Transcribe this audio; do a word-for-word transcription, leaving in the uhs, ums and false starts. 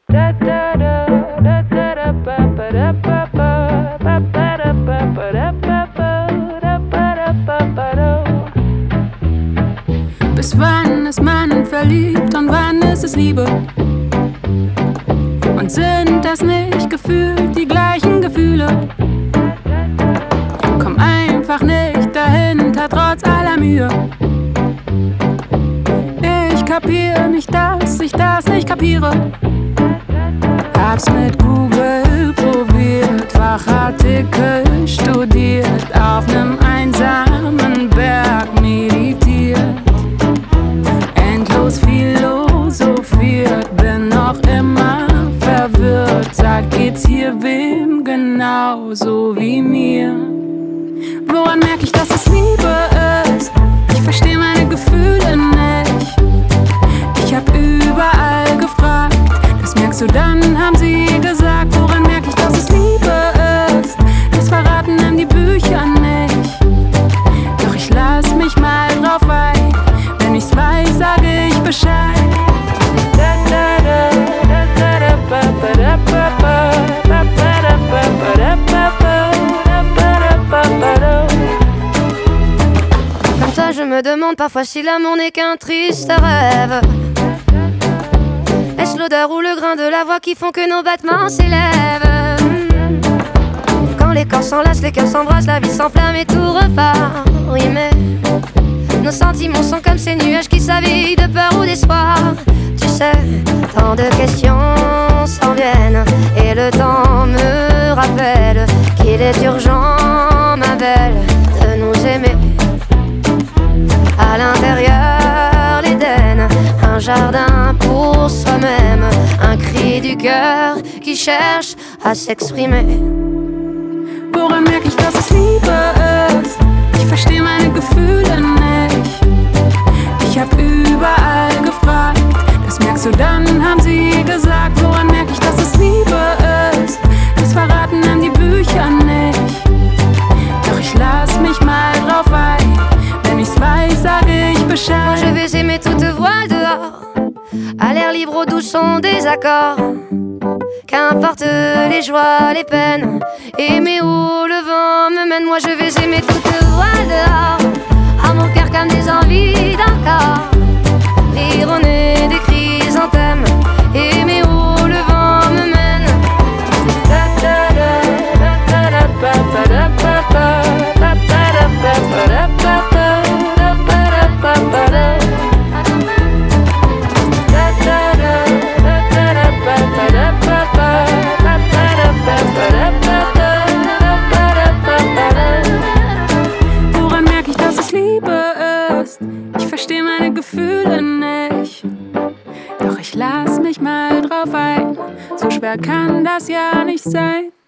Bis wann ist man verliebt und wann ist es Liebe? Und sind das nicht gefühlt die gleichen Gefühle? Komm einfach nicht dahinter, trotz aller Mühe. Ich kapier nicht, dass ich das nicht kapiere. Hab's mit Google probiert, Fachartikel studiert, auf nem einsamen Berg meditiert, endlos philosophiert, bin noch immer verwirrt. Sag, geht's hier wem genauso wie mir? Woran merk ich, dass es Liebe ist? Ich versteh meine Gefühle nicht. Ich hab überall gefragt, das merkst du dann, haben sie gesagt. Woran merk ich, dass es Liebe ist? Das verraten einem die Bücher nicht. Doch ich lass mich mal drauf ein, wenn ich's weiß, sage ich Bescheid. Comme toi je me demande parfois si l'amour n'est qu'un triste rêve. Est-ce l'odeur ou le grain de la voix qui font que nos battements s'élèvent? Quand les corps s'enlacent, les cœurs s'embrassent, la vie s'enflamme et tout repart. Oui mais nos sentiments sont comme ces nuages qui s'habillent de peur ou d'espoir. Tu sais, tant de questions s'en viennent et le temps me rappelle qu'il est urgent, ma belle, de nous aimer. À l'intérieur, l'Éden, un jardin pour soi-même, un cri du cœur qui cherche à s'exprimer. Woran merk ich, dass es Liebe ist? Ich versteh meine Gefühle nicht. Ich hab überall gefragt, das merkst du dann, haben sie gesagt. Woran merk ich, dass es Liebe ist? Das verraten einem die Bücher nicht. Doch ich lass mich mal drauf ein, wenn ich's weiß, sage ich Bescheid. Je vais aimer toute voile dehors, à l'air libre, au doux son des accords. Qu'importe les joies, les peines, aimer où le vent me mène. Moi je vais aimer toute voile dehors, à mon cœur comme des envies d'encore. Rire au nez des chrysanthèmes, aimer où le vent me mène. Woran merk ich, dass es Liebe ist? Ich versteh meine Gefühle nicht. Doch ich lass mich mal drauf ein, so schwer kann das ja nicht sein.